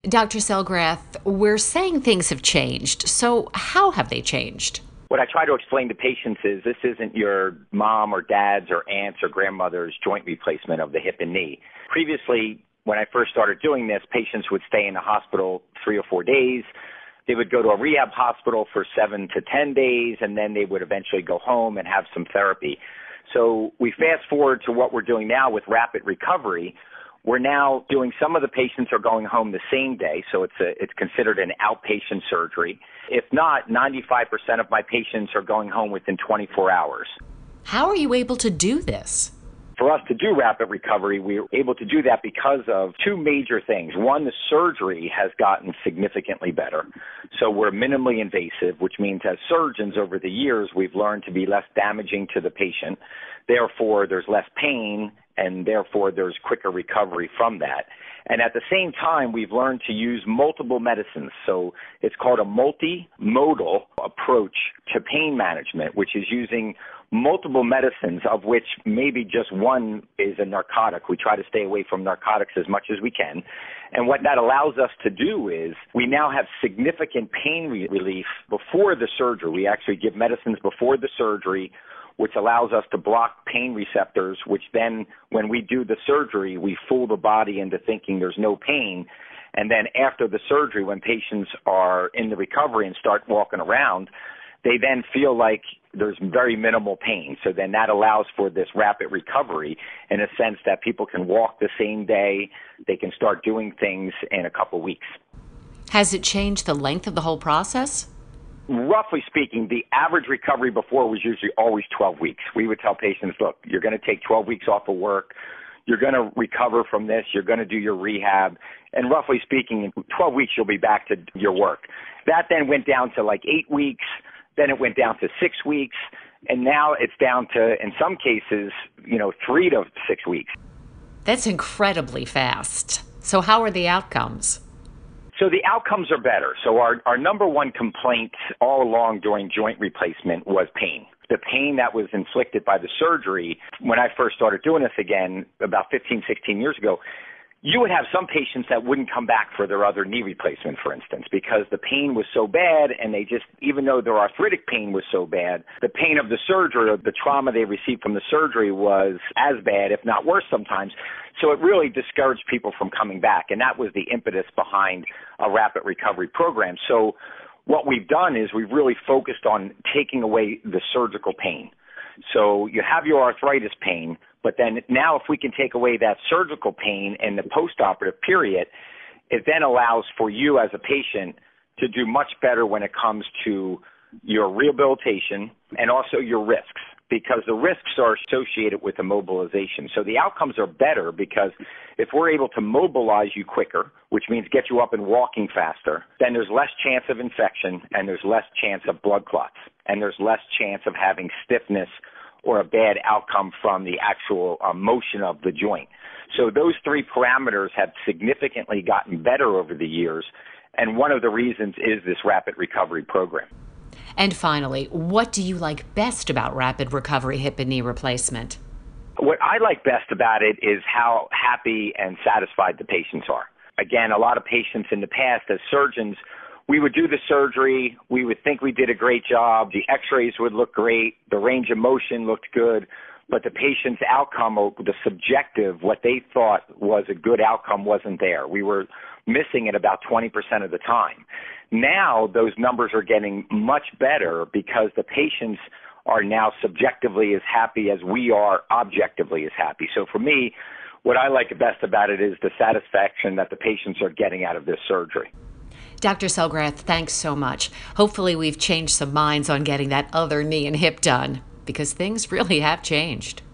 Dr. Selgrath, we're saying things have changed. So how have they changed? What I try to explain to patients is this isn't your mom or dad's or aunt's or grandmother's joint replacement of the hip and knee. Previously, when I first started doing this, patients would stay in the hospital 3 or 4 days. They would go to a rehab hospital for 7 to 10 days, and then they would eventually go home and have some therapy. So we fast forward to what we're doing now with rapid recovery. We're now doing, some of the patients are going home the same day, so it's considered an outpatient surgery. If not, 95% of my patients are going home within 24 hours. How are you able to do this? For us to do rapid recovery, we were able to do that because of two major things. One, the surgery has gotten significantly better. So we're minimally invasive, which means as surgeons over the years, we've learned to be less damaging to the patient. Therefore, there's less pain, and therefore there's quicker recovery from that. And at the same time, we've learned to use multiple medicines. So it's called a multimodal approach to pain management, which is using multiple medicines, of which maybe just one is a narcotic. We try to stay away from narcotics as much as we can. And what that allows us to do is we now have significant pain relief before the surgery. We actually give medicines before the surgery, which allows us to block pain receptors, which then, when we do the surgery, we fool the body into thinking there's no pain. And then after the surgery, when patients are in the recovery and start walking around, they then feel like there's very minimal pain. So then that allows for this rapid recovery in a sense that people can walk the same day, they can start doing things in a couple weeks. Has it changed the length of the whole process? Roughly speaking, the average recovery before was usually always 12 weeks. We would tell patients, look, you're going to take 12 weeks off of work. You're going to recover from this. You're going to do your rehab. And roughly speaking, in 12 weeks, you'll be back to your work. That then went down to like 8 weeks. Then it went down to 6 weeks. And now it's down to, in some cases, 3 to 6 weeks. That's incredibly fast. So how are the outcomes? So the outcomes are better. So our number one complaint all along during joint replacement was pain. The pain that was inflicted by the surgery, when I first started doing this again about 15, 16 years ago, you would have some patients that wouldn't come back for their other knee replacement, for instance, because the pain was so bad and they just, even though their arthritic pain was so bad, the pain of the surgery or the trauma they received from the surgery was as bad, if not worse sometimes. So it really discouraged people from coming back. And that was the impetus behind a rapid recovery program. So what we've done is we've really focused on taking away the surgical pain. So you have your arthritis pain, but then now if we can take away that surgical pain in the postoperative period, it then allows for you as a patient to do much better when it comes to your rehabilitation and also your risks, because the risks are associated with immobilization. So the outcomes are better because if we're able to mobilize you quicker, which means get you up and walking faster, then there's less chance of infection and there's less chance of blood clots and there's less chance of having stiffness or a bad outcome from the actual motion of the joint. So those three parameters have significantly gotten better over the years, and one of the reasons is this rapid recovery program. And finally, what do you like best about rapid recovery hip and knee replacement? What I like best about it is how happy and satisfied the patients are. Again, a lot of patients in the past, as surgeons, we would do the surgery, we would think we did a great job, the x-rays would look great, the range of motion looked good, but the patient's outcome, or the subjective, what they thought was a good outcome wasn't there. We were missing it about 20% of the time. Now those numbers are getting much better because the patients are now subjectively as happy as we are objectively as happy. So for me, what I like best about it is the satisfaction that the patients are getting out of this surgery. Dr. Selgrath, thanks so much. Hopefully we've changed some minds on getting that other knee and hip done, because things really have changed.